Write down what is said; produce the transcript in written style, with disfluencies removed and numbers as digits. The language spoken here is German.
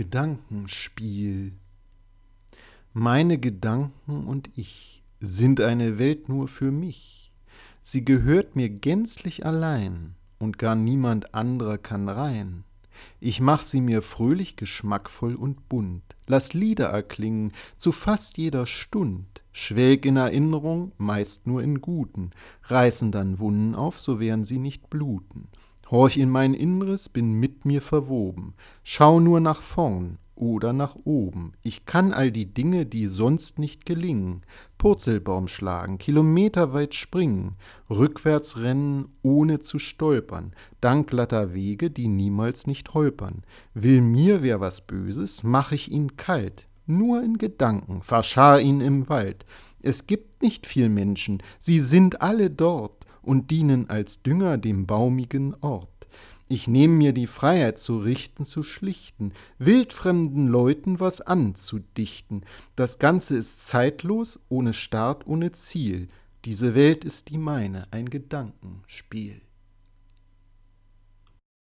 Gedankenspiel. Meine Gedanken und ich sind eine Welt nur für mich. Sie gehört mir gänzlich allein, und gar niemand anderer kann rein. Ich mach sie mir fröhlich, geschmackvoll und bunt, lass Lieder erklingen zu fast jeder Stund, schwelg in Erinnerung, meist nur in guten, reißen dann Wunden auf, so werden sie nicht bluten. Horch in mein Inneres, bin mit mir verwoben, schau nur nach vorn oder nach oben. Ich kann all die Dinge, die sonst nicht gelingen, Purzelbaum schlagen, kilometerweit springen, rückwärts rennen, ohne zu stolpern, dank glatter Wege, die niemals nicht holpern. Will mir wer was Böses, mach ich ihn kalt, nur in Gedanken, verschar ihn im Wald. Es gibt nicht viel Menschen, sie sind alle dort und dienen als Dünger dem baumigen Ort. Ich nehm mir die Freiheit zu richten, zu schlichten, wildfremden Leuten was anzudichten. Das Ganze ist zeitlos, ohne Start, ohne Ziel. Diese Welt ist die meine, ein Gedankenspiel.